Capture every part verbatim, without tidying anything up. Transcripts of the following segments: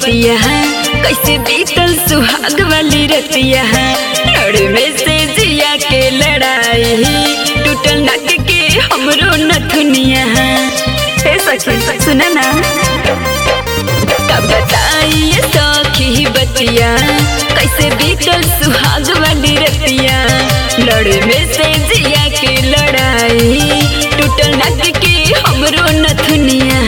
बतिया कैसे बीतल सुहाग वाली रतिया लड़ में से जिया के लड़ाई टूटल नक के हमरो नथुनिया हे सखी सुना ना कब बताइए सखी बतिया कैसे बीतल सुहाग वाली रतिया लड़ में से जिया के लड़ाई टूटल नक के हमरो नथुनिया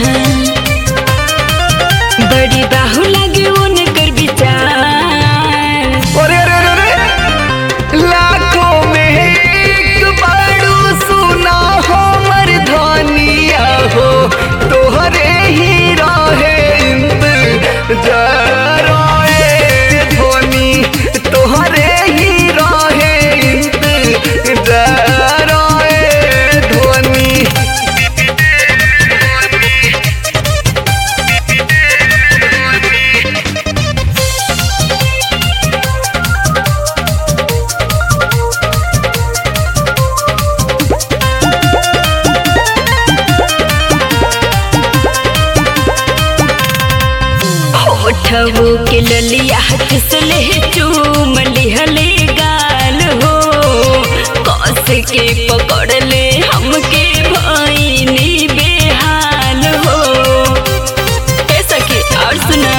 बड़ी बाहु लगे उनकर विचार अरे अरे अरे लाखों में एक बारू सुना हमर धनिया हो तोहरे ही रहे इंतजार ए धोनी तोहरे ही रहे इंतजार ए धोनी होठवो के ललिया किसले चूम लिहले गाल हो कस के पकड़ ले हमके भईनी बेहाल हो ए सखी और सुना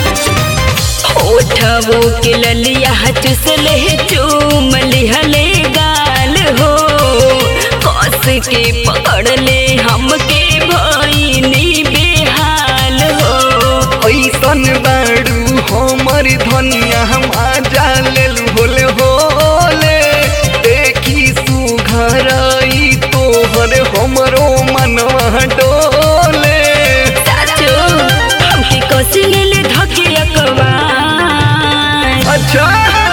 होठवो के ललिया किसले चूम लिहले गाल हो कस के पकड़ ले हमके भईनी बेहाल हो ऐसन बाड़ू हमर धनिया हम आजा लेलू होले होले देखी सुघरई तोहर हमरो मनवा डोले साचो हमके कोसी ले धके अकवा अच्छा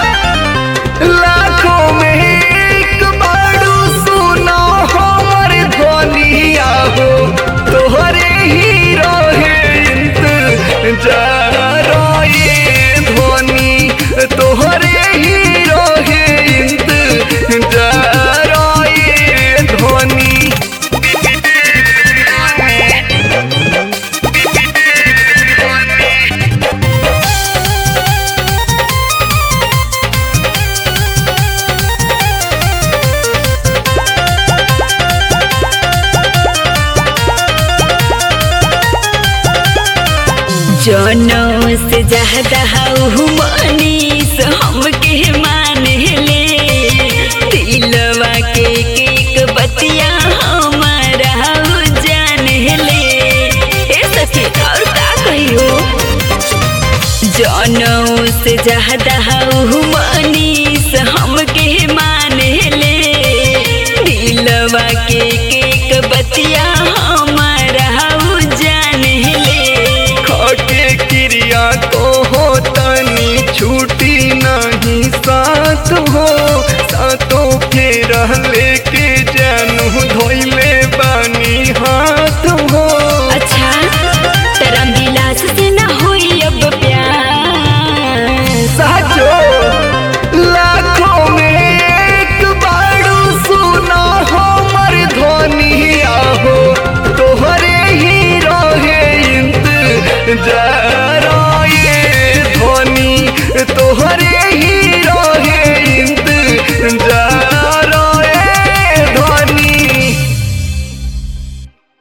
लाखों में एक बाड़ू सुना हमर धनिया हो तोहरे ही रहे इंतजार ए धोनी तोहरे ही रहे इंतजार ए धोनी जनों से ज्यादा मनीष हमके मान ले दिलवा के एक बतिया हमारा जान ले ए सखी और का कहियो जनों से ज्यादा मनीष हमके मान ले दिलवा के एक बतिया हमारा जान ले के क्रिया को हो तनी छूटी नहीं साथ हो सातों फेर लेके जानू धोइले बानी हाथ हो अच्छा तेरा विलास से ना होई अब प्यार साचो लाखों में एक बाड़ू सुना हमर धनिया हो तोहरे ही रहे इंतजार